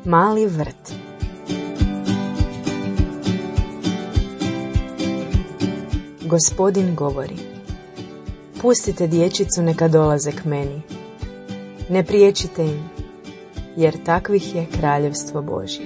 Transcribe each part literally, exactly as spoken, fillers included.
Mali vrt. Gospodin govori: pustite dječicu neka dolaze k meni. Ne priječite im, jer takvih je kraljevstvo Božje.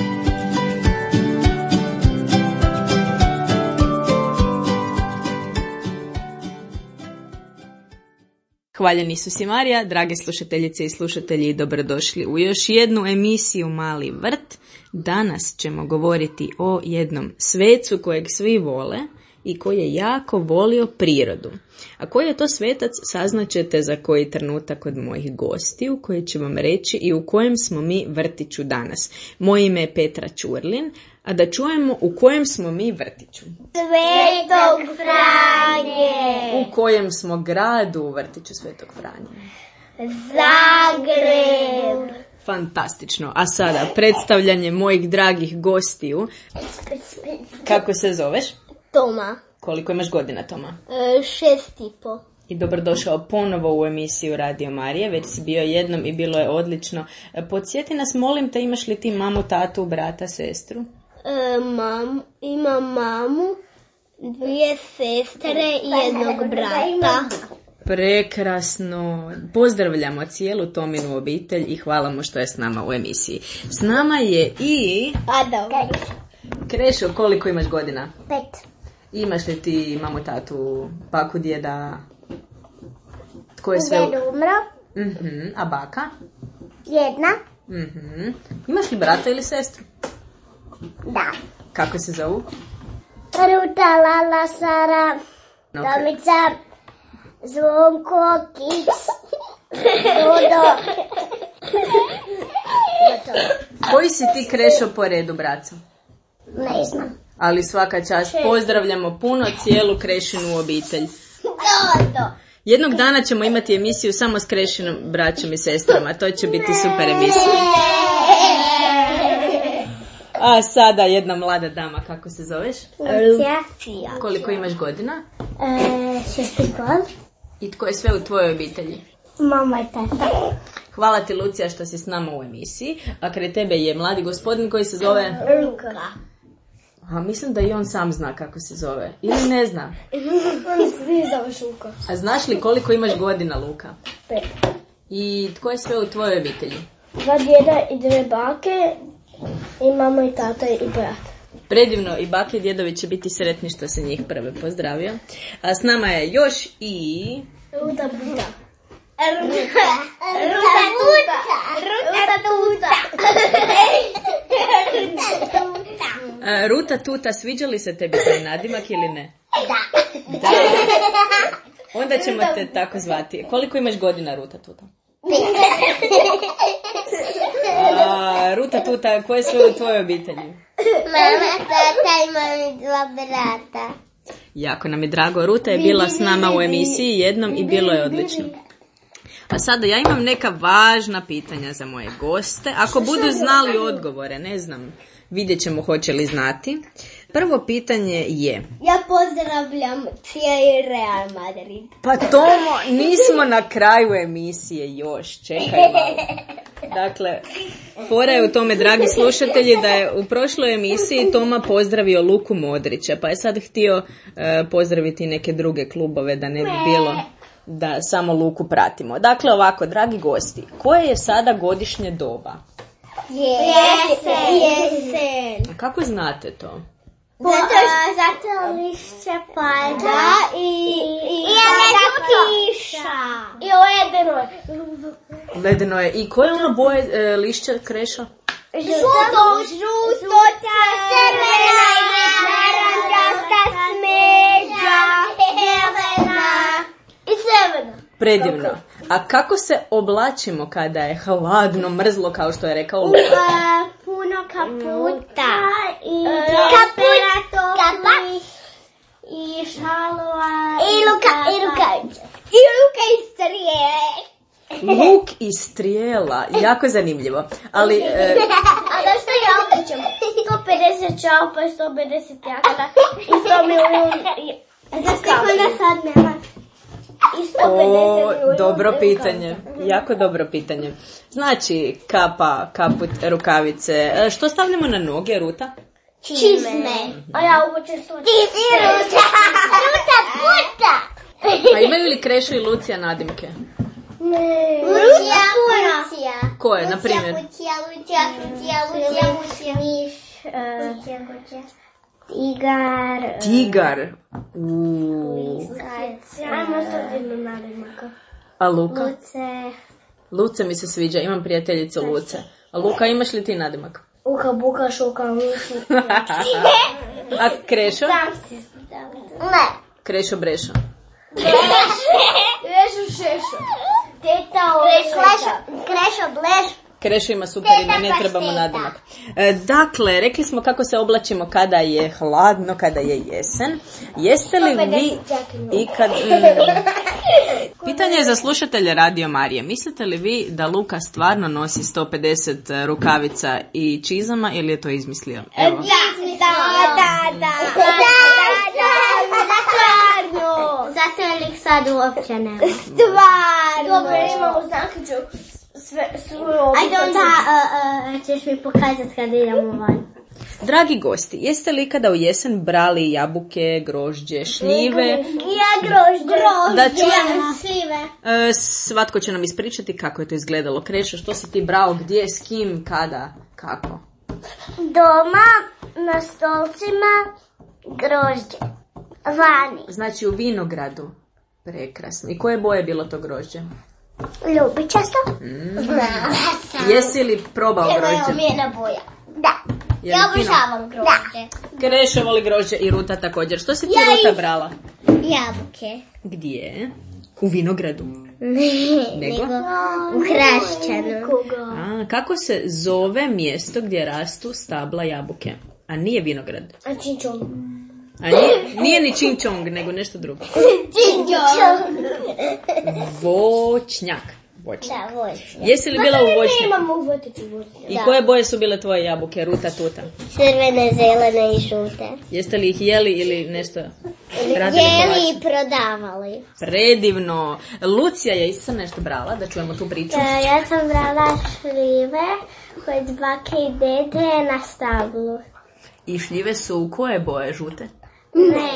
Hvaljen Isus i Marija, drage slušateljice i slušatelji, dobrodošli u još jednu emisiju Mali vrt. Danas ćemo govoriti o jednom svecu kojeg svi vole i koji je jako volio prirodu. A koji je to svetac saznaćete za koji trenutak od mojih gostiju koji će vam reći i u kojem smo mi vrtiću danas. Moje ime je Petra Ćurlin, a da čujemo u kojem smo mi vrtiću. Svetog Franje. U kojem smo gradu u vrtiću Svetog Franje? Zagreb. Fantastično. A sada predstavljanje mojih dragih gostiju. Kako se zoveš? Toma. Koliko imaš godina, Toma? E, šest i po. I dobrodošao ponovo u emisiju Radio Marije. Već si bio jednom i bilo je odlično. Podsjeti nas, molim te, imaš li ti mamu, tatu, brata, sestru? E, mam, imam mamu, dvije sestre i jednog brata. Prekrasno. Pozdravljamo cijelu Tominu obitelj i hvala mu što je s nama u emisiji. S nama je i... A dobro. Krešo, koliko imaš godina? Pet. Imaš li ti mamu, tatu, baku, djeda? Tko je sve... Djed umro. Uh-huh. A baka? Jedna. Uh-huh. Imaš li brata ili sestru? Da. Kako se zovu? Ruta, Lala, Sara, Okay. Tomica, Zvonko, Kiks, Rodo. Koji si ti, Krešo, po redu, braco? Ne znam. Ali svaka čast, pozdravljamo puno cijelu Krešinu obitelj. Rodo. Jednog dana ćemo imati emisiju samo s Krešinom braćom i sestrama, to će biti super emisija. A sada jedna mlada dama, kako se zoveš? Lucija. Koliko imaš godina? E, šest i pol. I tko je sve u tvojoj obitelji? Mama i tata. Hvala ti, Lucija, što si s nama u emisiji. A kraj tebe je mladi gospodin koji se zove... Luka. A mislim da i on sam zna kako se zove. Ili ne zna? On svi zoveš Luka. A znaš li koliko imaš godina, Luka? Pet. I tko je sve u tvojoj obitelji? Dva djeda i dvije bake. I mama i tata i brat. Predivno, i bake i djedovi će biti sretni što se njih prve pozdravio. A s nama je još i... Ruta Buta. Ruta. Ruta Tuta. Ruta Tuta. A, Ruta Tuta, sviđa li se tebi taj nadimak ili ne? Da. Da. Onda ćemo te tako zvati. Koliko imaš godina, Ruta Tuta? A, Ruta Tuta, ko je sve u tvojoj obitelji? Mama, tata i mami dva brata. Jako nam je drago. Ruta je bila s nama u emisiji jednom i bilo je odlično. A sada ja imam neka važna pitanja za moje goste. Ako budu znali odgovore, ne znam, vidjet ćemo hoće li znati. Prvo pitanje je... Ja pozdravljam cijeli Real Madrid. Pa Tomo, nismo na kraju emisije još, čekaj malo. Dakle, fora je u tome, dragi slušatelji, da je u prošloj emisiji Toma pozdravio Luku Modrića, pa je sad htio uh, pozdraviti neke druge klubove, da ne bi bilo da samo Luku pratimo. Dakle, ovako, dragi gosti, koje je sada godišnje doba? Jesen. Jesen. A kako znate to? Zato, zato lišće pada i, i, i pada kiša. I ledeno je. Ledeno je. I koje ono boje e, lišća, Krešo? Žuto, žuto, crvena, narančasta, smeđa, zelena i crvena. Predivno. A kako se oblačimo kada je hladno, mrzlo, kao što je rekao Luka? Uh, puno kaputa i kaputa toplih i šalova i luka i rukavice. I luka i strijele. Luk i strijela, jako zanimljivo. Ali... E... A da što ja opićem? sto pedeset čaupa i sto pedeset jakada i sto milijuna. A zašto ih onda sad nema? i sto pedeset O, dobro pitanje. Jako dobro pitanje. Znači, kapa, kaput, rukavice. E, što stavljamo na noge, Ruta? Čizme. A ja učestvujem. Ti si Ruta. Ruta puta. A imaju li Krešo i Lucija nadimke? Ne. Lucija puno. Koje, na primjer? Lucija, Lucija, Lucija, Lucija, Lucija, Miš. Lucija, Lucija. Tigar. Tigar. Uuu. Ajmo sad jednu nadimaka. A Luka? Luce. Luce mi se sviđa, imam prijateljicu Luce. A Luka, imaš li ti nadimak? Uka, buka, šuka, muši. A Krešo? Ne. Krešo, Brešo. Krešo, šešo. Teta, Krešo, Krešo, bleš. Krešo ima super ime, ne trebamo nadimak. E, dakle, rekli smo kako se oblačimo kada je hladno, kada je jesen. Jeste li vi ikad... Mm, pitanje je za slušatelje Radio Marije. Mislite li vi da Luka stvarno nosi sto pedeset rukavica i čizama ili je to izmislio? Evo. Da, da, da, da, da, stvarno. Zato je ih sad uopće nema. Stvarno. Dobro, imamo znakiću. Sve, sve ajde onda, uh, uh, ćeš mi pokazati kada idemo van. Dragi gosti, jeste li ikada u jesen brali jabuke, grožđe, šljive? Ja grožđe, grožđe, da čujemo. Šljive. E, svatko će nam ispričati kako je to izgledalo. Krešo, što si ti brao, gdje, s kim, kada, kako? Doma, na stolcima, grožđe. Vani. Znači u vinogradu. Prekrasno. I koje boje je bilo to grožđe? Ljubičasto. Mm. Jesi li probao grožđe? Evo je omijena boja. Da. Ja obožavam grožđe. Krešo voli grožđe i Ruta također. Što si ti, ja Ruta, i... brala? Jabuke. Gdje? U vinogradu? Ne, nego, nego u Hrašćanu. A, kako se zove mjesto gdje rastu stabla jabuke? A nije vinograd? A Činčong. A nije, nije ni Činčong, nego nešto drugo. Činčong. Voćnjak. Voćnjak. Da, voćnjak. Jesi li bila u voćnjaku? Imamo u voćnjaku. I koje boje su bile tvoje jabuke, Ruta, Tuta? Crvene, zelene i žute. Jeste li ih jeli ili nešto radili? Jeli i prodavali. Predivno. Lucija je isto nešto brala, da čujemo tu priču. E, ja sam brala šljive kod bake i dede na stablu. I šljive su u koje boje, žute? Ne,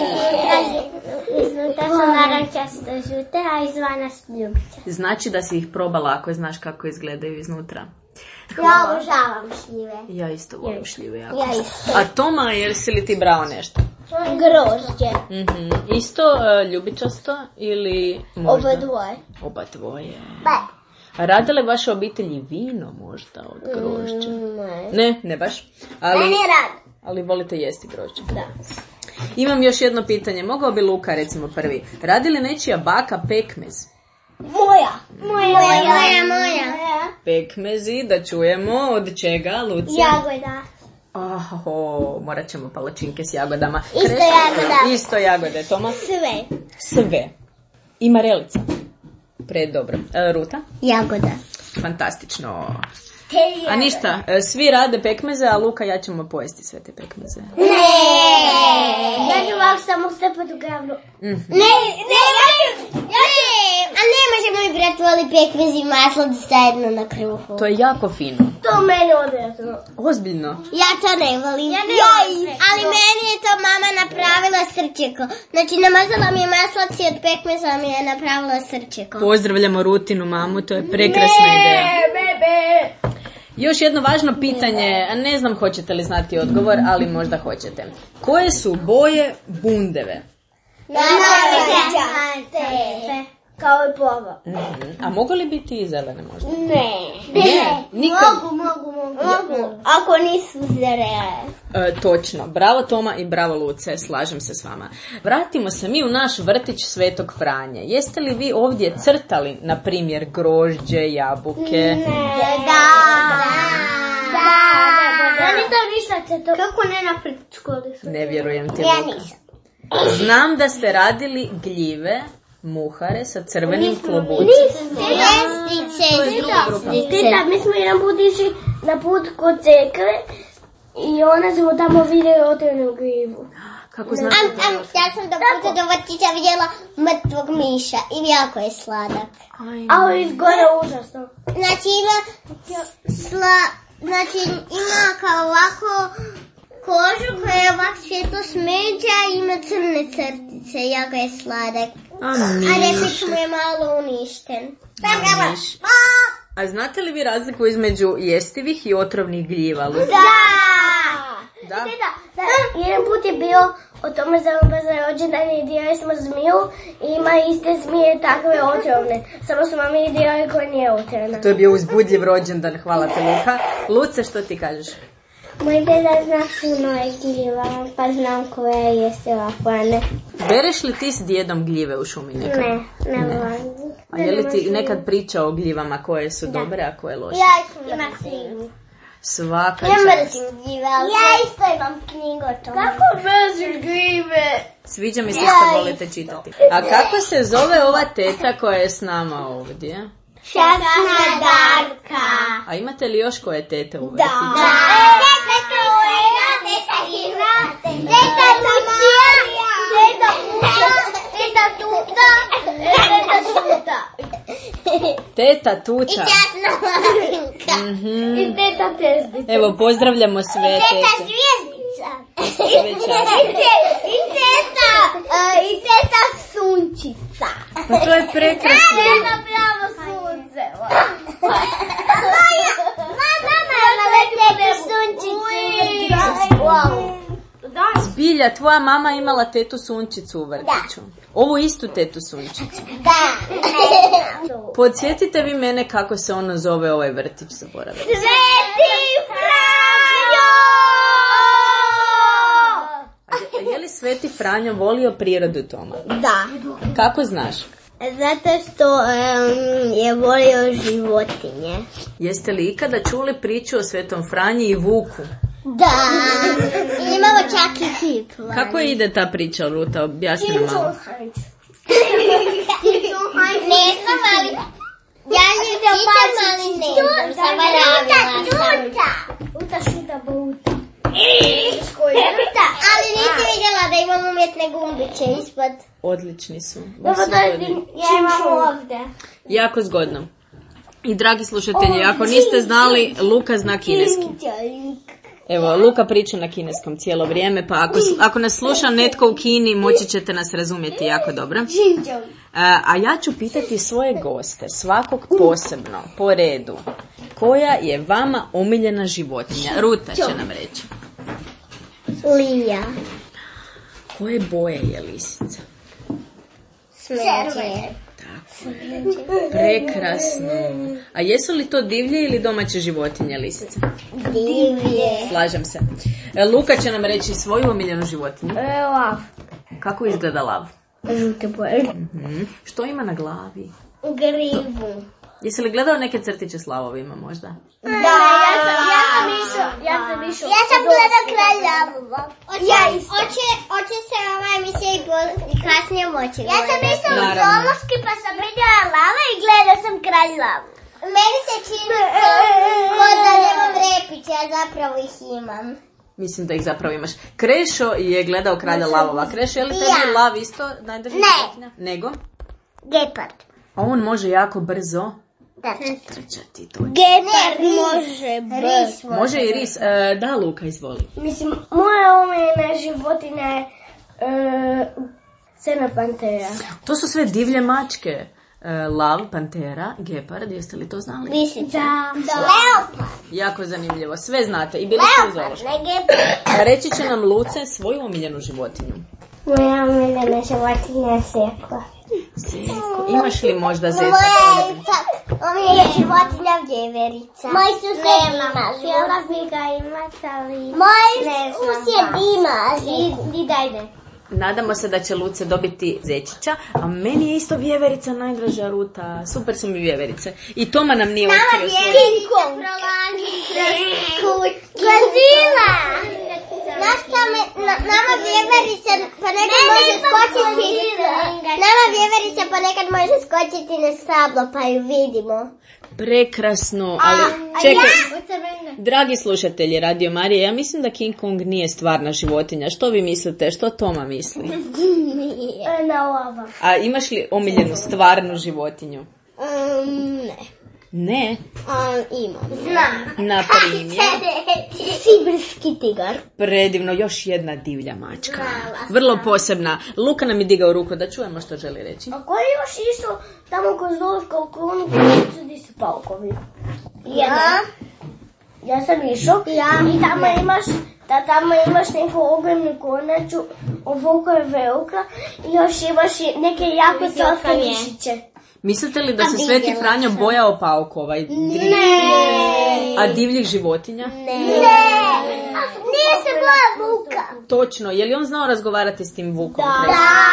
iznutra su narančasto žute, a izvana su ljubičaste. Znači da si ih probala ako znaš kako izgledaju iznutra. Ja obožavam šljive. Ja isto volim šljive jako. Ja isto. A Toma, jesi li ti brao nešto? Grožđe. Mm-hmm. Isto uh, ljubičasto ili možda? Oba dvoje. Oba dvoje. Ba. A rade li vaše obitelji vino možda od grožđa? Mm, ne. Ne, ne baš. Ali, ne, ne rad. Ali volite jesti grožđe. Da. Imam još jedno pitanje. Mogao bi Luka recimo prvi. Radi li nečija baka pekmez? Moja. Moja, moja, moja, moja. Pekmezi, da čujemo. Od čega, Lucija? Jagoda. Oho, morat ćemo palačinke s jagodama. Isto Kreško, jagoda. Isto jagode, Toma? Sve. Sve. I marelica. Predobro. E, Ruta? Jagoda. Fantastično. A ništa, svi rade pekmeze, a Luka ja ćemo pojesti sve te pekmeze. Ne! Ja ću ovako samo stepati u gavnu. Mm-hmm. Ne, ne, ja ću, ja ću. A ne može moj brat voli pekmez i maslo zajedno na kruhu. To je jako fino. To meni odvjetno. Ozbiljno? Ja to ne volim. Ja ne volim. Ali meni je to mama napravila srčeko. Znači namazala mi je maslac i od pekmeza mi je napravila srčeko. Pozdravljamo Rutinu mamu, to je prekrasna ne, ideja. Bebe. Još jedno važno pitanje, ne znam hoćete li znati odgovor, ali možda hoćete. Koje su boje bundeve? Narančaste. Kao i plava. Mm-hmm. A mogu li biti i zelene možda? Ne. Ne, nikad. Mogu, mogu, mogu. mogu. Ako nisu zrele. E, točno. Bravo Toma i bravo Luce, slažem se s vama. Vratimo se mi u naš vrtić Svetog Franje. Jeste li vi ovdje crtali, na primjer, grožđe, jabuke? Ne. Da. Da. Ja nisam ništa crtala. Kako ne na predškoli? Ne vjerujem ti, Ja Luka. nisam. Znam da ste radili gljive, muhare sa crvenim klobucima. Ljestvice. Tita, mi smo jedan put išli na put kod cekve i ona smo tamo vidjeli otvorenu gljivu. Kako znaš? Am, am, ja sam do puta do vrtića vidjela mrtvog miša i jako je sladak. Ali izgleda užasno. Znači ima sla, znači ima kao ovako kožu koja je ovako svjetlo smeđa i ima crne crtice, jako je sladak. A, A repić mu je malo uništen. Miš. A znate li vi razliku između jestivih i otrovnih gljiva? Luka? Da! Da? Da, da, jedan put je bio o tome za za rođendan i dijeli smo zmiju i ima iste zmije takve otrovne. Samo smo mi dijeli koja nije otrovna. To je bio uzbudljiv rođendan, hvala te Luka. Luce, što ti kažeš? Moj deda zna puno je gljiva, pa znam koja je jestiva, koja ne. Bereš li ti s djedom gljive u šumi nekad? Ne, ne volim. A je li ti nekad pričao o gljivama koje su dobre, a koje loše? Ja imam knjigu. Svaka Ja čast. mrzim gljive, ali ja isto imam knjigu o tome. Kako mrzim gljive? Sviđa mi se što volite čitati. A kako se zove ova teta koja je s nama ovdje? Šasna Darka. A imate li još koje tete u vrtiću? Da. Teta Olena, teta Hira, teta Lucija, teta Puša, teta Tuta, teta Šuta. Teta Tuta. I Šasna Marinka. Mhm. I teta Tezdica. Evo, pozdravljamo sve Teta tete. Zvijezdica. Sve čast. I te- I teta, e, i teta Sunčica. Pa to je prekrasno. Teta Plavo sunce. Mama je imala tetu Sunčicu. Wow. Zbilja, tvoja mama imala tetu Sunčicu u vrtiću. Ovu istu tetu Sunčicu. Da. Podsjetite vi mene kako se ono zove ovaj vrtić, zaboravila. Sveti Franjo! A je, je li Sveti Franjo volio prirodu, Toma? Da. Kako znaš? Zato što um, je volio životinje. Jeste li ikada čuli priču o Svetom Franji i Vuku? Da. I imamo čak i cipla. Kako ide ta priča, Ruta? Objasni nam malo. Ne znam, ali ja ljudem ali ne znam. Zaboravila sam. Uta šuta buta. Ali nisi vidjela da imam umjetne gumbiće ispod. Odlični su. Dobro, to je Ja imam ovdje. Jako zgodno. I dragi slušatelji, ako niste znali, Luka zna kineski. Evo, Luka priča na kineskom cijelo vrijeme, pa ako, ako nas sluša netko u Kini, moći ćete nas razumjeti jako dobro. A, a ja ću pitati svoje goste, svakog posebno, po redu, koja je vama omiljena životinja? Ruta će nam reći. Lija. Koje boje je lisica? Smeđe. Prekrasno. A jesu li to divlje ili domaće životinje lisice? Divlje. Slažem se. E, Luka će nam reći svoju omiljenu životinju. E, lav. Kako izgleda lav? Žute boje. Mhm. Što ima na glavi? Grivu. Jesi li gledao neke crtiće s lavovima možda? Da, ja sam, ja sam išao. Ja sam išao. Ja sam gledao Kralj lavova. Oće, oće se ova emisija i bo- i kasnije moći gledati. Ja sam išao u Naravno. zoološki pa sam vidjela lava i gledao sam Kralj lavu. Meni se čini ko da nemam repiće, a zapravo ih imam. Mislim da ih zapravo imaš. Krešo je gledao Kralja lavova. Krešo, je li tebi Ja. lav isto najdrža Ne. životinja? Nego? Gepard. A on može jako brzo Da. trčati. To. Gepard može ris. Može i ris. E, da, Luka, izvoli. Mislim, moja omiljena životinja je e, crna pantera. To su sve divlje mačke. E, lav, pantera, gepard, jeste li to znali? Lisica. Da. Leopard. Jako zanimljivo. Sve znate. I bili ste u Leopard, zoološkom. ne gepard. A reći će nam Luce svoju omiljenu životinju. Moja omiljena životinja je seko. Seko. Imaš li možda zeca? Moja je tak, omiljena životinja vjeverica. Moj susjed ima. Htjela bi ga imati, ali... Moj susjed ima. I, i dajde. Nadamo se da će Luce dobiti zečića, a meni je isto vjeverica najdraža, Ruta. Super su mi vjeverice. I Toma nam nije otkrio svoje. Vjeverica prolazi kroz Godzilla. Znaš šta me, na, nama vjeverica pa nekad može skočiti, nama vjeverica pa nekad može skočiti na stablo pa ju vidimo. Prekrasno, ali čekaj, dragi slušatelji Radio Marije, ja mislim da King Kong nije stvarna životinja. Što vi mislite? Što Toma misli? Na lava. A imaš li omiljenu stvarnu životinju? Um, ne. Ne? Um, imam. Znam. Na primjer? Sibirski tigar. Predivno, još jedna divlja mačka. Vrlo posebna. Luka nam je digao ruku da čujemo što želi reći. A ko je još išao tamo kod zoološka u klonu gdje su paukovi? Ja. Ja sam išao. Ja. I tamo imaš, da tamo imaš neku ogromnu konaču, ovoliko je velika i još imaš i neke jako slatke mišiće. Mislite li da se Sveti Franjo bojao paukova? Ne. A divljih životinja? Ne. Ne. Nije se boja vuka. Točno. Je li on znao razgovarati s tim vukom? Da.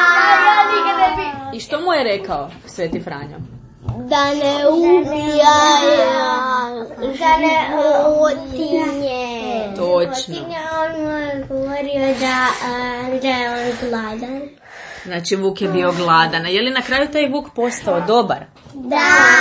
I što mu je rekao Sveti Franjo? Da ne ubija, da ne životinje. Točno. On mu je govorio da, da je on gladan. Znači, vuk je bio gladan. A je li na kraju taj vuk postao dobar? Da.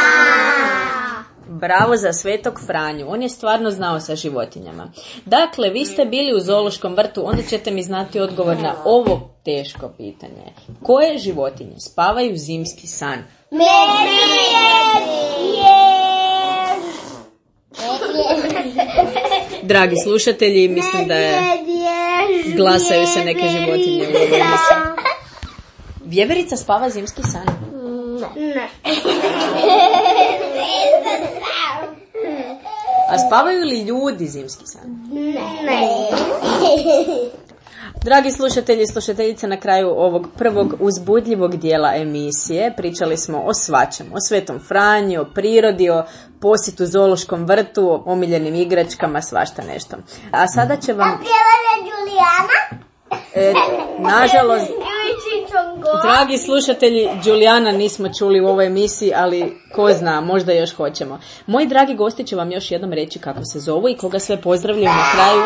Bravo za Svetog Franju. On je stvarno znao sa životinjama. Dakle, vi ste bili u zoološkom vrtu, onda ćete mi znati odgovor na ovo teško pitanje. Koje životinje spavaju zimski san? Dragi slušatelji, mislim da je glasaju se neke životinje u ovoj emisiji. Vjeverica spava zimski san? Ne. A spavaju li ljudi zimski san? Ne. Dragi slušatelji i slušateljice, na kraju ovog prvog uzbudljivog dijela emisije pričali smo o svačemu, o Svetom Franji, o prirodi, o posjetu zoološkom vrtu, o omiljenim igračkama, svašta nešto. A sada će vam... Julijana? E, nažalost, dragi slušatelji, Julijana nismo čuli u ovoj emisiji, ali ko zna, možda još hoćemo. Moji dragi gosti će vam još jednom reći kako se zovu i koga sve pozdravljaju na kraju.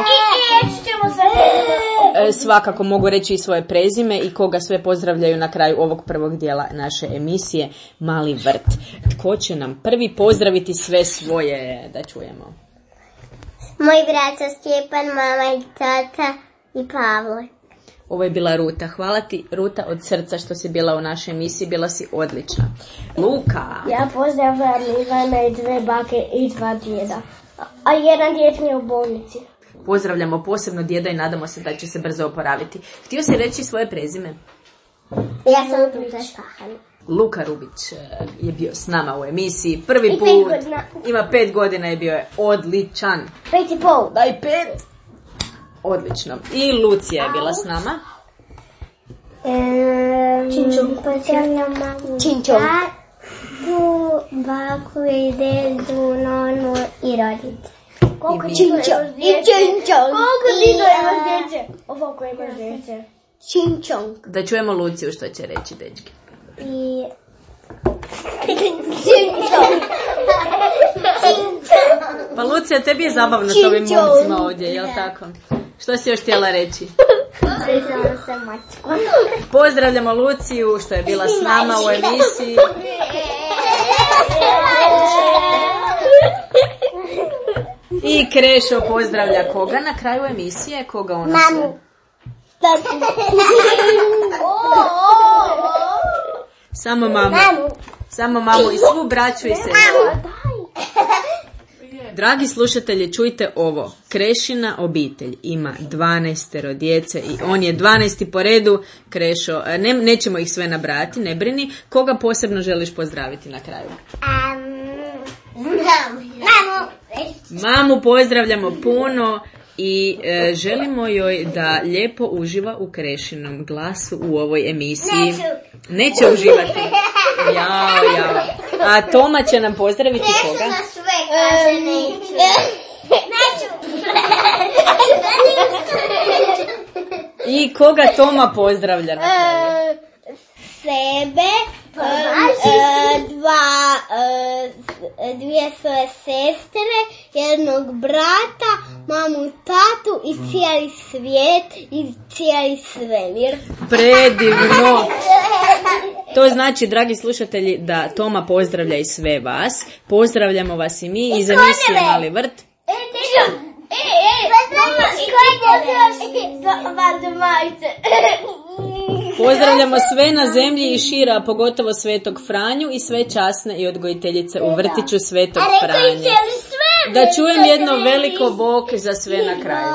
E, svakako mogu reći i svoje prezime i koga sve pozdravljaju na kraju ovog prvog dijela naše emisije Mali vrt. Tko će nam prvi pozdraviti sve svoje, da čujemo? Moj brat Stjepan, mama i tata i Pavle. Ovo je bila Ruta. Hvala ti, Ruta, od srca što si bila u našoj emisiji. Bila si odlična. Luka. Ja pozdravljam Ivana i dve bake i dva djeda. A jedan djed mi je u bolnici. Pozdravljamo posebno djeda i nadamo se da će se brzo oporaviti. Htio si reći svoje prezime? Ja sam Luka Špahan. Luka Rubić je bio s nama u emisiji. Prvi I put. pet godina. Ima pet godina i bio je odličan. Pet i pol. Daj pet. Odlično. I Lucija je bila s nama. Činčong. Pozdravljam mamu. Činčong. Tatu, baku i dedu, nonu i rodicu. Koliko I ti to imaš djece? Činčong. Koliko ti to imaš djece? Ovako imaš djece. Činčong. Da čujemo Luciju što će reći, dečki. I... Pa Lucija, tebi je zabavno s ovim momcima ovdje, jel tako? Što si još htjela reći? Sretala se mačku. Pozdravljamo Luciju što je bila s nama u emisiji. I Krešo pozdravlja koga na kraju emisije? Koga ona sve? Mamu. Tatu. Samo mamu. Samo mamu i svu braću i sestru. Dragi slušatelji, čujte ovo. Krešina obitelj ima dvanaestero djece i on je dvanaesti po redu. Krešo, ne, nećemo ih sve nabrati, ne brini. Koga posebno želiš pozdraviti na kraju? Um, mamu. Mamu pozdravljamo puno i e, želimo joj da lijepo uživa u Krešinom glasu u ovoj emisiji. Neću. Neće uživati. Jao, jao. A Toma će nam pozdraviti koga? Neću za sve kaže neću. Neću. I koga Toma pozdravlja na kraju? Sebe, um, dva, uh, dvije svoje sestre, jednog brata, mamu, tatu i cijeli svijet i cijeli svemir. Predivno. To znači, dragi slušatelji, da Toma pozdravlja i sve vas. Pozdravljamo vas i mi iz emisije Mali vrt. E, e, Pozdravljamo sve na zemlji i šira, pogotovo Svetog Franju i sve časne i odgojiteljice u vrtiću Svetog Franje. Da čujem jedno veliko bok za sve na kraju.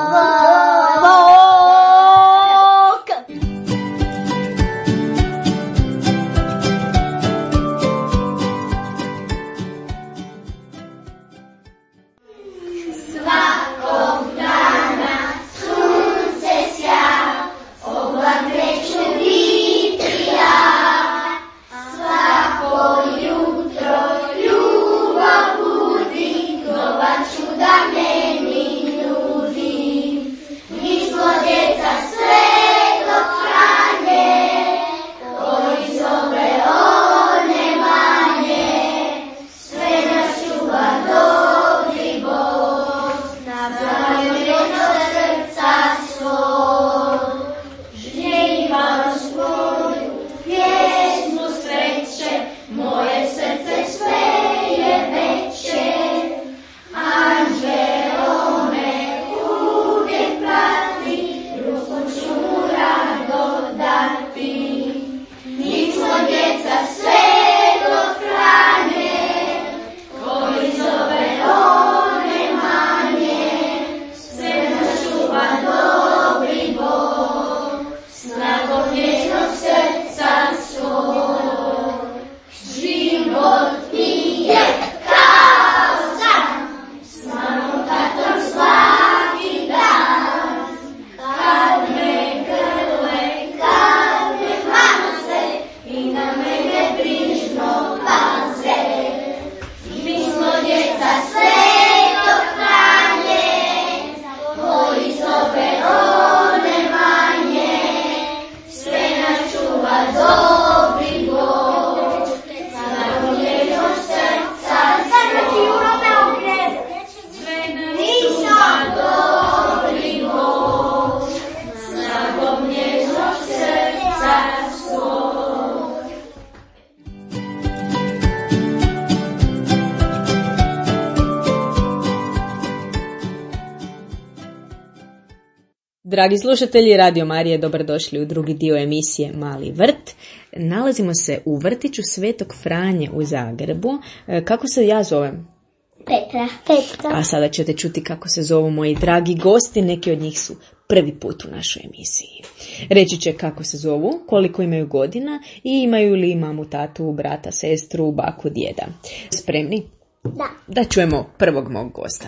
Dragi slušatelji Radio Marije, dobrodošli u drugi dio emisije Mali vrt. Nalazimo se u vrtiću Svetog Franje u Zagrebu. Kako se ja zovem? Petra. Petra. A sada ćete čuti kako se zovu moji dragi gosti. Neki od njih su prvi put u našoj emisiji. Reći će kako se zovu, koliko imaju godina i imaju li mamu, tatu, brata, sestru, baku, djeda. Spremni? Da. Da čujemo prvog mog gosta.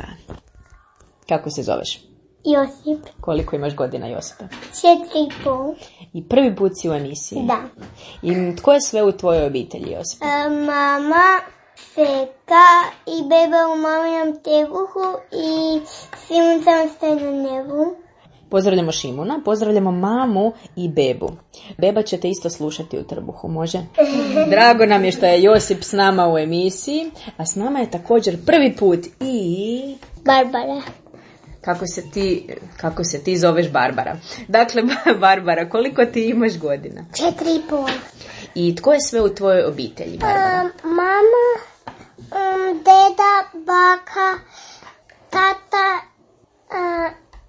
Kako se zoveš? Josip. Koliko imaš godina, Josipa? Četiri i pol. I prvi put si u emisiji? Da. I tko je sve u tvojoj obitelji, Josipa? E, mama, Seka i beba u maminom teguhu i Simun sam stoji na nebu. Pozdravljamo Šimuna, pozdravljamo mamu i bebu. Beba će te isto slušati u trbuhu, može? Drago nam je što je Josip s nama u emisiji, a s nama je također prvi put i... Barbara. Kako se ti, kako se ti zoveš Barbara? Dakle, Barbara, koliko ti imaš godina? Četiri i pol. I tko je sve u tvojoj obitelji, Barbara? Um, mama, um, deda, baka, tata, uh,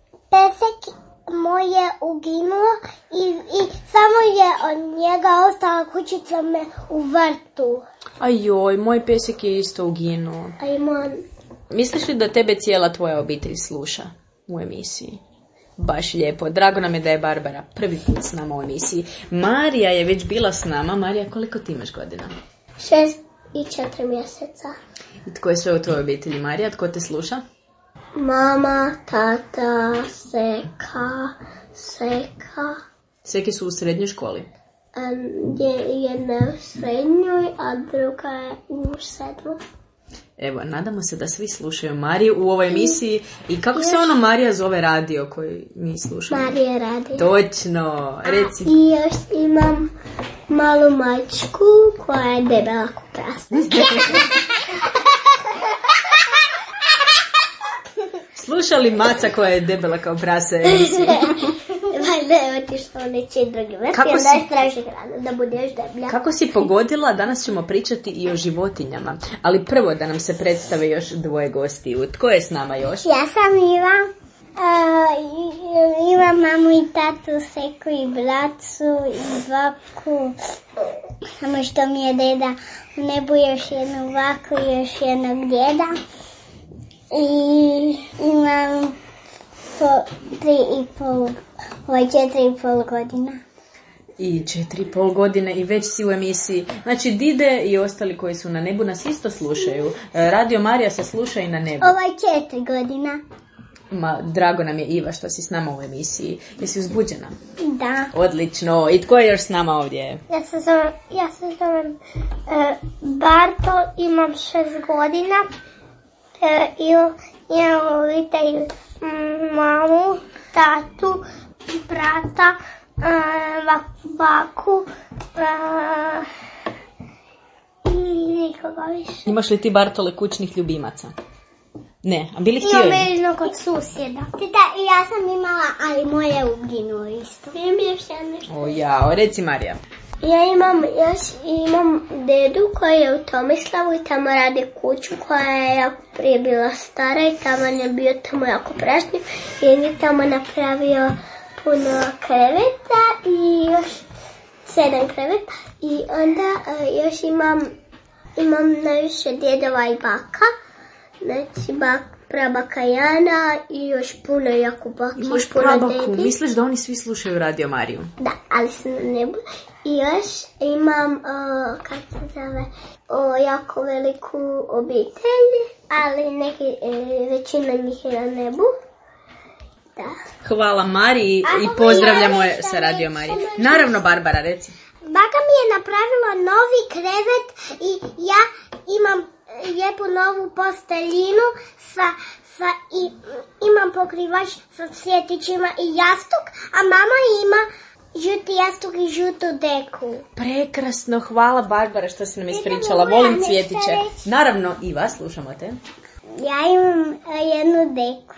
pesek moj je uginuo i, i samo je od njega ostala kućica me u vrtu. Ajoj, moj pesek je isto uginuo. Ajman. Misliš li da tebe cijela tvoja obitelj sluša u emisiji? Baš lijepo. Drago nam je da je Barbara prvi put s nama u emisiji. Marija je već bila s nama. Marija, koliko ti imaš godina? Šest i četiri mjeseca. I tko je sve u tvojoj obitelji, Marija? Tko te sluša? Mama, tata, Seka, Seka. Seki su u srednjoj školi. Um, jedna je u srednjoj, a druga je u sedmoj. Evo, nadamo se da svi slušaju Mariju u ovoj emisiji. I kako se ono Marija zove radio koji mi slušamo? Marija radio. Točno, reci. A, i još imam malu mačku koja je debela ko prasna. slušali Maca koja je debela kao prase? Valjda je otišla u nečiji drugi vrt i onda je straži hranu da bude još deblja. Kako si pogodila? Danas ćemo pričati i o životinjama. Ali prvo da nam se predstave još dvoje gostiju. Tko je s nama još? Ja sam Iva. Uh, imam mamu i tatu, seku i bracu i vaku. Samo što mi je deda u nebu, još jednu vaku i još jednog djeda. I imam po tri i pol, ovaj četiri i pol godina. I četiri i pol godine i već si u emisiji. Znači, Dide i ostali koji su na nebu nas isto slušaju. Radio Marija se sluša i na nebu. Ovaj četiri godina. Ma, drago nam je, Iva, što si s nama u emisiji. Jesi uzbuđena? Da. Odlično. I tko je još s nama ovdje? Ja se zovem, ja se zovem uh, Bartol, imam šest godina. Uh, i imam ovdje mamu, tatu, brata, uh, baku uh, i nikoga više. Imaš li ti, Bartole, kućnih ljubimaca? Ne, a bili htio? Imam jednog od susjeda. Tita, ja sam imala, ali moje uginuo isto. Imam još jedno. O jao, reci Marija. Ja imam, još imam dedu koja je u Tomislavu i tamo radi kuću koja je jako prije bila stara i tamo je bio tamo jako prašnjiv i je tamo napravio puno kreveta i još sedam kreveta i onda uh, još imam, imam najviše djedova i baka. Znači, bak, prabaka Jana i još puno jako baki. Imaš prabaku, misliš da oni svi slušaju Radio Mariju? Da, ali sam na nebu. I još imam, uh, kako se zove, uh, jako veliku obitelj, ali neki, e, većina njih je na nebu. Da. Hvala Mariji i pozdravljamo je sa Radio Marije. Naravno, Barbara, reci. Baka mi je napravila novi krevet i ja imam lijepu novu posteljinu sa, sa i, imam pokrivač sa cvjetićima i jastuk, a mama ima žuti jastuk i žutu deku. Prekrasno, hvala Barbara što si nam ispričala. Volim cvjetiće. Naravno, i vas, slušamo te. Ja imam jednu deku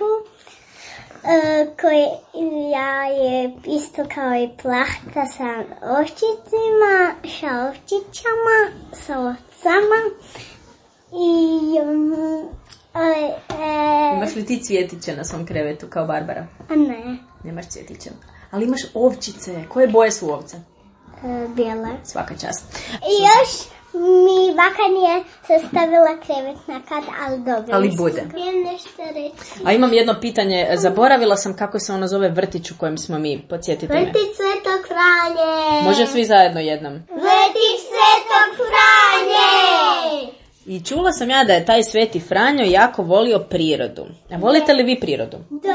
uh, koja je isto kao i plahta sa ovčicima, šalovčićama, sa ovcama. I, um, ale, e... Imaš li ti cvjetiće na svom krevetu kao Barbara? A ne. Nemaš cvjetiće. Ali imaš ovčice. Koje boje su ovce? E, bijele. Svaka čast. I još mi baka nije sastavila krevet na kad, ali dobro. Ali bude. Smijem nešto reći. A imam jedno pitanje. Zaboravila sam kako se ono zove vrtić u kojem smo mi. Podsjetite me. Vrtić Svetog Franje. Može svi zajedno jednom. Vrtić Svetog Franje. I čula sam ja da je taj Sveti Franjo jako volio prirodu. A volite li vi prirodu? Da,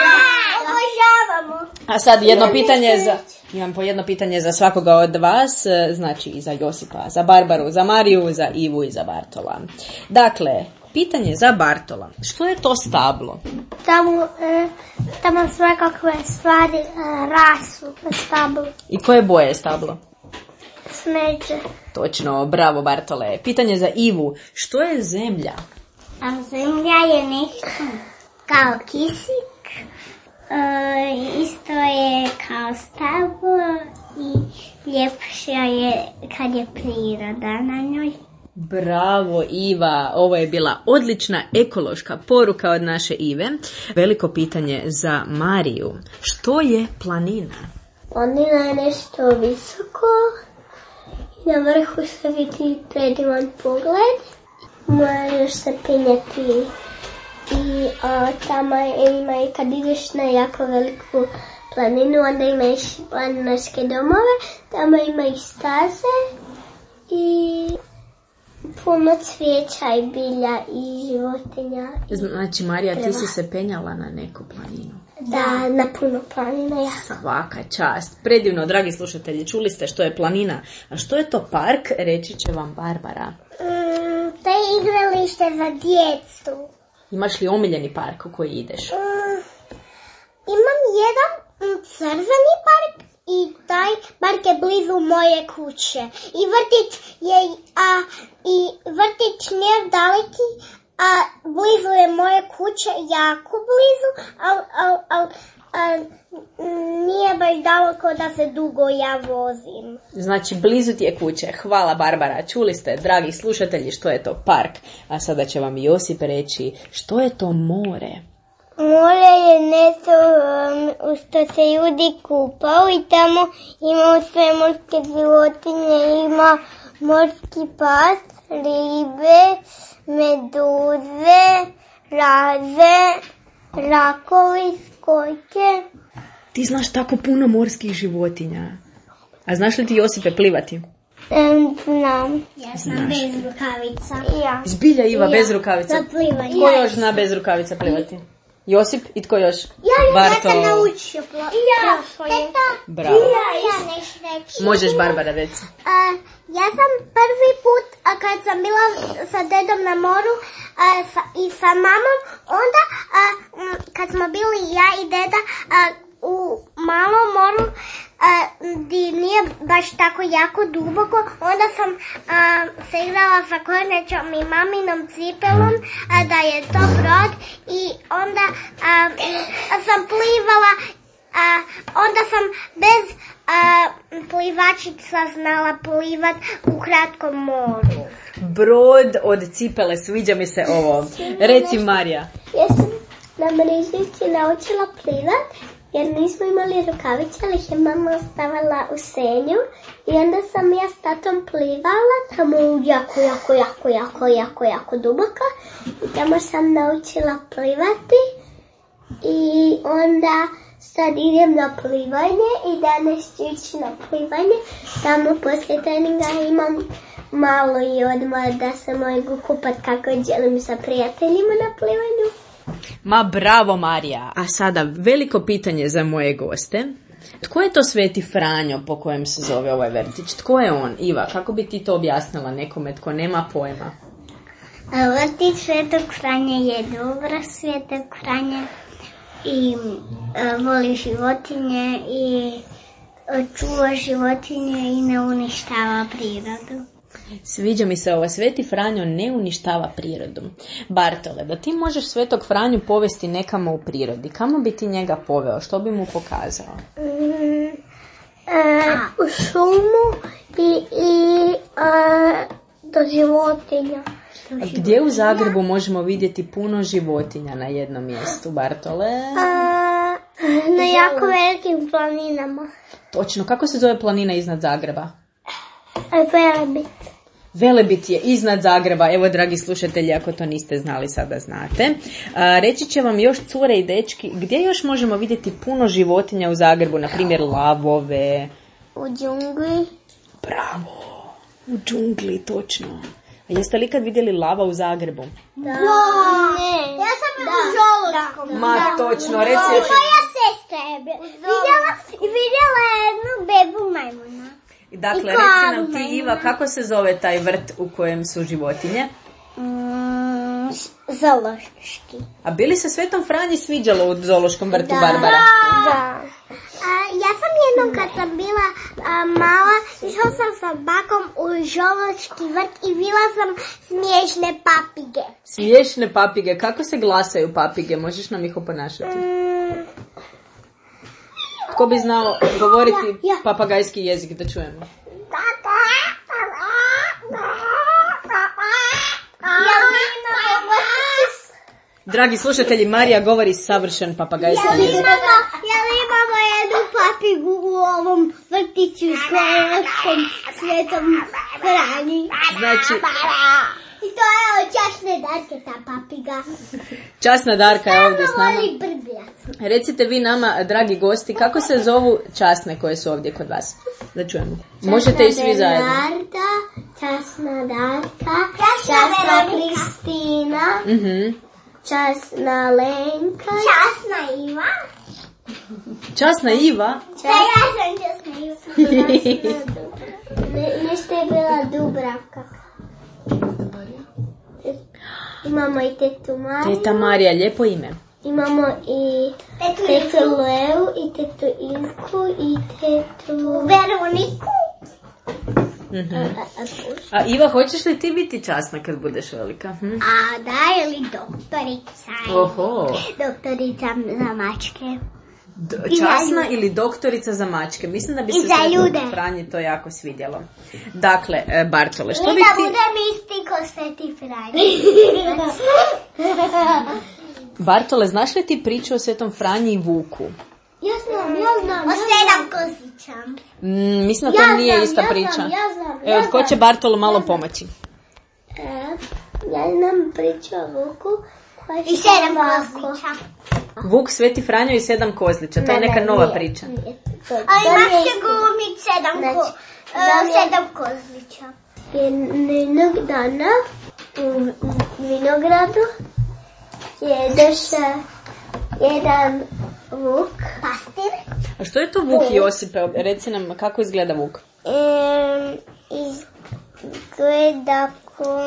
obožavamo. A sad jedno pitanje za... Imam po jedno pitanje za svakoga od vas, znači i za Josipa, za Barbaru, za Mariju, za Ivu i za Bartola. Dakle, pitanje za Bartola. Što je to stablo? Tamo, e, tamo svakakve stvari e, rasu na stablu. I koje boje je stablo? Smeđe. Točno, bravo Bartole. Pitanje za Ivu. Što je zemlja? A zemlja je nešto kao kisik. E, isto je kao stablo i ljepša je kad je priroda na njoj. Bravo Iva, ovo je bila odlična ekološka poruka od naše Ive. Veliko pitanje za Mariju. Što je planina? Planina je nešto visoko. Na vrhu se vidi predivan pogled. Možeš se penjeti i a, tamo ima i kad ideš na jako veliku planinu, onda imaš planinarske domove, tamo ima i staze i puno cvijeća i bilja i životinja. Znači Marija, ti si se penjala na neku planinu. Da, na puno planina, ja. Svaka čast. Predivno, dragi slušatelji, čuli ste što je planina. A što je to park, reći će vam Barbara. Mm, to je igralište za djecu. Imaš li omiljeni park u koji ideš? Mm, imam jedan mm, crveni park i taj park je blizu moje kuće. I vrtić je, a, i vrtić nije daleki, a blizu je moje kuće, jako blizu, ali al, al, al, nije baš daleko da se dugo ja vozim. Znači, blizu ti je kuće. Hvala, Barbara. Čuli ste, dragi slušatelji, što je to park. A sada će vam Josip reći što je to more. More je nešto um, u što se ljudi kupaju i tamo ima sve morske životinje, ima morski pas, ribe, meduze, raze, rakovi, skojke. Ti znaš tako puno morskih životinja. A znaš li ti, Josipe, plivati? Um, znam. Ja sam bez rukavica. Ja. Zbilja, Iva, Ja. bez rukavica. Za plivanje. Ko još zna bez rukavica plivati? Josip i tko još? Ja, ja Barto. sam naučio plivati. Ja, eto. Bravo. Ja, ja nešto reći. Možeš, Barbara, reći. Uh, ja sam prvi put, a kad sam bila sa dedom na moru uh, sa, i sa mamom, onda uh, m, kad smo bili ja i deda uh, u malom moru, uh, di nije baš tako jako duboko, onda sam uh, se igrala sa kornećom i maminom cipelom, uh, da je to brod, i onda uh, m, sam plivala. Uh, onda sam bez uh, plivačica znala plivat u kratkom moru. Brod od cipele, sviđa mi se ovo. Reci, Marija. Ja sam na mrežnici naučila plivat jer nismo imali rukavice, ali ih je mama ostavala u senju. I onda sam ja s tatom plivala tamo jako, jako, jako, jako, jako, jako duboko. I tamo sam naučila plivati. I onda sad idem na plivanje i danas ću ići na plivanje. Tamo poslije treninga imam malo i odmah da se mogu kupat kako želim sa prijateljima na plivanju. Ma bravo, Marija. A sada veliko pitanje za moje goste. Tko je to Sveti Franjo po kojem se zove ovaj vrtić? Tko je on? Iva, kako bi ti to objasnila nekome tko nema pojma? Vrtić Svetog Franje je dobro. Svetog Franje i uh, voli životinje i čuva životinje i ne uništava prirodu. Sviđa mi se ovo, Sveti Franjo ne uništava prirodu. Bartole, da ti možeš Svetog Franju povesti nekamo u prirodi, kamo bi ti njega poveo, što bi mu pokazao? Mm, uh, u šumu i, i uh, do životinja. A gdje u Zagrebu možemo vidjeti puno životinja na jednom mjestu, Bartole? Uh, na jako velikim planinama. Točno, kako se zove planina iznad Zagreba? Velebit. Velebit je iznad Zagreba. Evo, dragi slušatelji, ako to niste znali, sada znate. A, reći će vam još cure i dečki, gdje još možemo vidjeti puno životinja u Zagrebu, na primjer lavove? U džungli. Bravo, u džungli, točno. A jeste li kad vidjeli lava u Zagrebu? Da. Ne. Ja sam da. u zoološkom. Ma, da. točno, reci. Moja sestra je vidjela, vidjela jednu bebu majmuna. Dakle, reci nam ti, Iva, kako se zove taj vrt u kojem su životinje? Mm, zoološki. A bi li se Svetom Franji sviđalo u zoološkom vrtu, da. Barbara? Da. A, ja sam jednom kad sam bila a, mala, išla sam sa bakom u zoološki vrt i vidjela sam smiješne papige. Smiješne papige, kako se glasaju papige? Možeš nam ih oponašati? Mm. Tko bi znao govoriti ja, ja. papagajski jezik, da čujemo? Dragi slušatelji, Marija govori savršen papagajski jezik. Ja li imamo jednu papigu u ovom vrtiću s zoološkom Svetom Franji? Znači, i to je od Časne Darke, ta papiga. Časna Darka je ovdje s nama. Voli brbljat. Recite vi nama, dragi gosti, kako se zovu časne koje su ovdje kod vas? Da čujemo. Možete i svi zajedno. Bernarda, Časna Darka, Časna Kristina, Mhm. Časna Lenka, Časna Iva. Časna Iva? Da, ja sam Časna Iva. Ne, nešto je bila Dubravka. Imamo i tetu Mariju. Teta Marija, lijepo ime. Imamo i tetu Leu, i tetu Ivku, i tetu Veroniku. Mm-hmm. A, a, a Iva, hoćeš li ti biti časna kad budeš velika? Hm? A da, ili doktorica. Oho. Doktorica za mačke. D- časna ili doktorica za mačke. Mislim da bi se Svetom Franji to jako svidjelo. Dakle, Bartole, što bi ti... I da budem isti ko Sveti Franji. Bartole, znaš li ti priču o Svetom Franji i Vuku? Ja znam, ja znam. O sedam kozića. Mm, mislim da to ja nije znam, ista ja priča. Znam, ja znam, Evo, ja tko će Bartolu malo ja pomoći? E, ja znam priču o Vuku. I sedam kozlića. Vuk, Sveti Franjo i sedam kozlića. To je neka nova nije, priča. Nije. Ali imaš će glumiti sedam, znači, ko, uh, sedam kozlića. Jednog dana u vinogradu je došao jedan Vuk. Pastir. A što je to Vuk, Josipe? Reci nam kako izgleda Vuk. Um, izgleda ko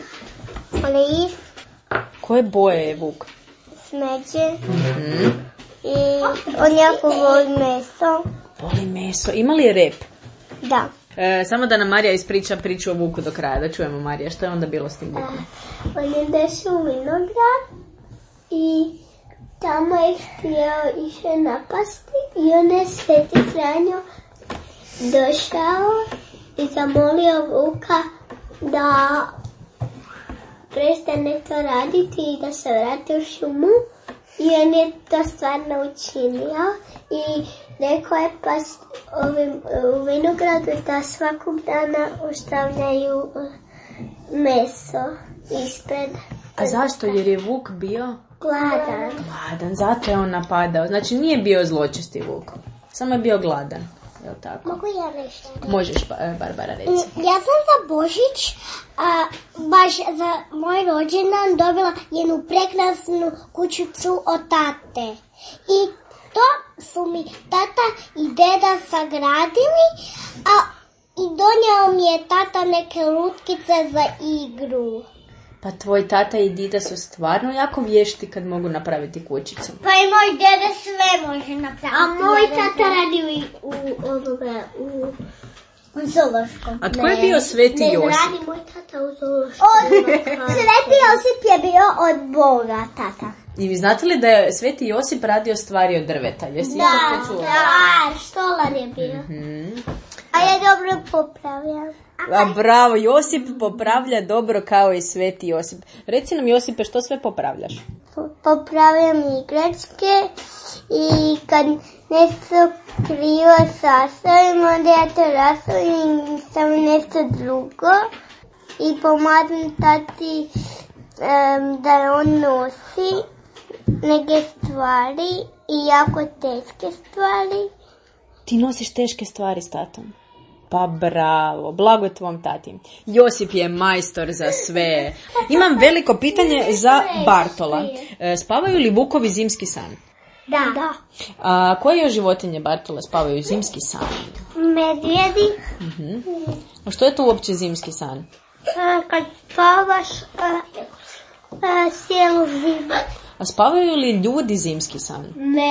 lis. Koje boje je Vuk? Smeđe. Mm-hmm. I on jako voli meso. Voli meso. Ima li rep? Da. E, samo da nam Marija ispriča priču o Vuku do kraja. Da čujemo, Marija. Što je onda bilo s tim Vukom? Uh, on je došao u vinograd i tamo je htio išao napasti i on je Sveti Franjo došao i zamolio Vuka da prestane to raditi i da se vrati u šumu. I on je to stvarno učinio i rekao je pa ovim, u vinogradu da svakog dana ostavljaju meso ispred. A zašto? Jer je Vuk bio gladan. Gladan, zato je on napadao. Znači nije bio zločesti Vuk, samo je bio gladan. Jel tako? Mogu ja nešto? Možeš, Barbara, reci. Ja sam za Božić, a, baš za moj rođendan dobila jednu prekrasnu kućicu od tate. I to su mi tata i deda sagradili, a i donio mi je tata neke lutkice za igru. Pa tvoj tata i dida su stvarno jako vješti kad mogu napraviti kućicu. Pa i moj deda sve može napraviti. A moj tata radi u, u, ovoga, u, u zoološkom. A tko je bio Sveti ne, Josip? Ne radi moj tata u zoološkom. Sveti Josip je bio od Boga, tata. I vi znate li da je Sveti Josip radio stvari od drveta? Jesi da, da, štolar je bio. Mm-hmm. A ja dobro popravljam. A bravo, Josip popravlja dobro kao i Sveti Josip. Reci nam, Josipe, što sve popravljaš? Popravljam igračke i kad nešto krivo sastavim, onda ja to rastavim i stavim nešto drugo i pomagam tati um, da on nosi neke stvari i jako teške stvari. Ti nosiš teške stvari s tatom? Pa bravo, blago tvom tati. Josip je majstor za sve. Imam veliko pitanje za Bartola. Spavaju li vukovi zimski san? Da. da. A koje još životinje, Bartola, spavaju zimski san? Medvjedi. Uh-huh. A što je to uopće zimski san? A, kad spavaš a, a, cijelu zimu. A spavaju li ljudi zimski san?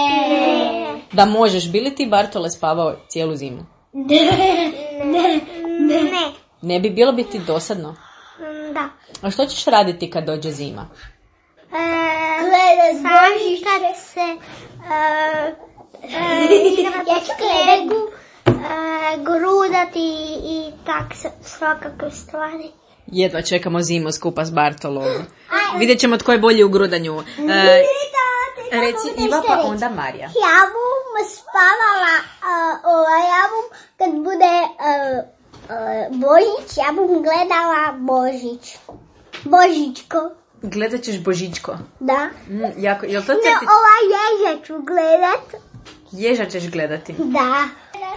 Ne. Da možeš, bi li ti, Bartole, spavao cijelu zimu? Ne. Ne. Ne. Ne bi bilo bi ti dosadno? Da. A što ćeš raditi kad dođe zima? E, Gledaj, sami kad se e, e, ja ću klegu e, grudati i tak svakakve stvari. Jedva čekamo zimu skupa s Bartolom. Vidjet ćemo tko je bolji u grudanju. E, reci Iva, pa onda Marija. Ja bom spavala uh, ovaj, ja bom kad bude uh, uh, Božić, ja bom gledala Božić. Božićko. Gledat ćeš Božićko? Da. Mm, jako, jel to no, certi... ova ježa ću gledat. Ježa ćeš gledati? Da.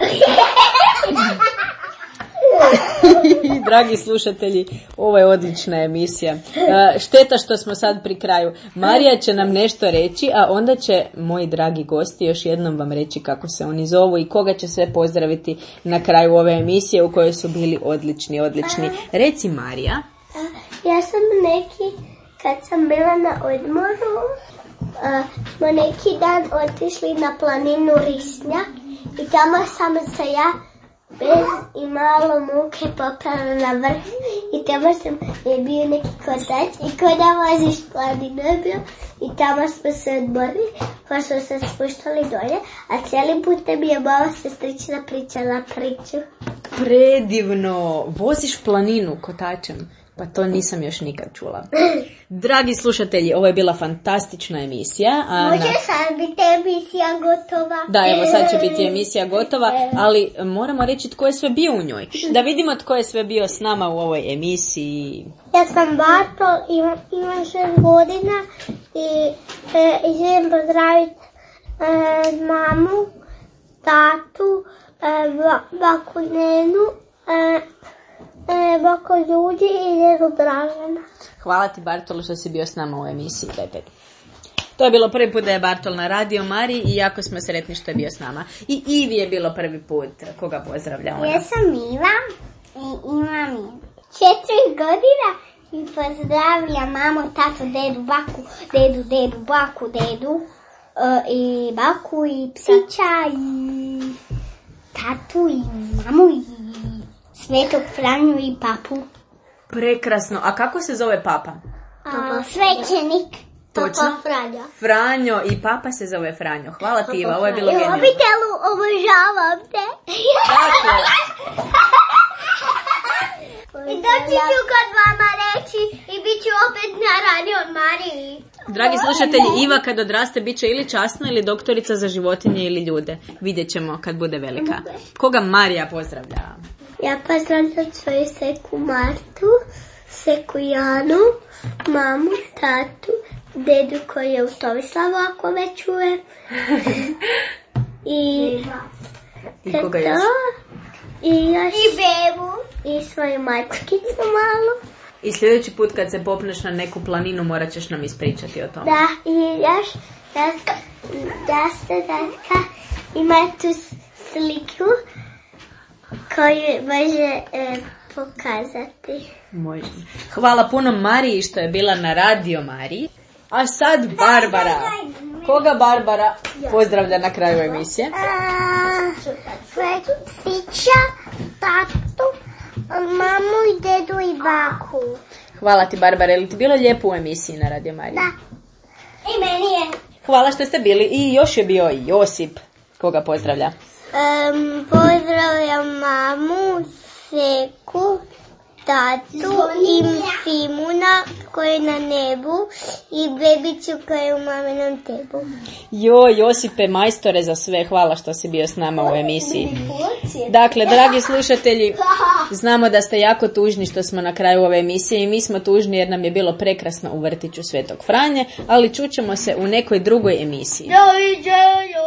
Dragi slušatelji, ovo je odlična emisija. Šteta što smo sad pri kraju. Marija će nam nešto reći, a onda će moji dragi gosti još jednom vam reći kako se oni zovu i koga će sve pozdraviti na kraju ove emisije u kojoj su bili odlični, odlični. Reci, Marija. Ja sam neki, kad sam bila na odmoru, smo neki dan otišli na planinu Risnjak i tamo sam se ja bez i malo muke popala na vrh i tamo sam je bio neki kotač i ko da voziš planinu je bio i tamo smo se odmorili pa smo se spuštali dolje, a cijeli put mi je mala sestrična pričala priču. Predivno! Voziš planinu kotačem? Pa to nisam još nikad čula. Dragi slušatelji, ovo je bila fantastična emisija. A Može na... sad biti emisija gotova. Da, evo sad će biti emisija gotova, ali moramo reći tko je sve bio u njoj. Da vidimo tko je sve bio s nama u ovoj emisiji. Ja sam Bartol, imam, imam šest godina i, e, i želim pozdraviti e, mamu, tatu, e, ba, baku Nenu, e, e, baku Ljudi i Nenu Dražana. Hvala ti, Bartolo, što si bio s nama u emisiji Pepet. To je bilo prvi put da je Bartol na Radio Mariji i jako smo sretni što je bio s nama. I Ivi je bilo prvi put. Koga pozdravljamo? Ja sam Iva i imam četiri godina i pozdravljam mamu, tatu, dedu, baku, dedu, dedu, baku, dedu uh, i baku i psića i tatu i mamu i Svetog Franju i papu. Prekrasno. A kako se zove papa? A, svećenik. Točno. Papa Franjo. Franjo i papa se zove Franjo. Hvala ti, Iva, ovo je bilo I u genijalno. obitelu obožavam te. Tako. I doći ću kod vama reći i bit ću opet na Radio Mariji. Dragi slušatelji, Iva kad odraste bit će ili časna ili doktorica za životinje ili ljude. Vidjet ćemo kad bude velika. Koga Marija pozdravlja? Ja pozdravljam svoju seku Martu, seku Janu, mamu, tatu, dedu koji je u Tomislavu ako me čuje. I, I koga još? I još. I bebu. I svoju majčicu malo. I sljedeći put kad se popneš na neku planinu morat ćeš nam ispričati o tome. Da, i još da, da se da ima tu sliku koju može e, pokazati. Može. Hvala puno Mariji što je bila na Radio Mariji. A sad Barbara. Koga Barbara pozdravlja na kraju emisije? Psića, tatu, mamu i dedu i baku. Hvala ti Barbara. Je li ti bilo lijepo u emisiji na Radio Mariji? Da. I meni je. Hvala što ste bili. I još je bio Josip. Koga pozdravlja? Um, pozdravljam mamu, Seku, tatu i Simuna koji je na nebu i bebicu koja je u maminom tebu. Jo, Josipe, majstore za sve, hvala što si bio s nama u emisiji. Dakle, dragi slušatelji, znamo da ste jako tužni što smo na kraju ove emisije i mi smo tužni jer nam je bilo prekrasno u vrtiću Svetog Franje, ali čućemo se u nekoj drugoj emisiji. Doviđenja!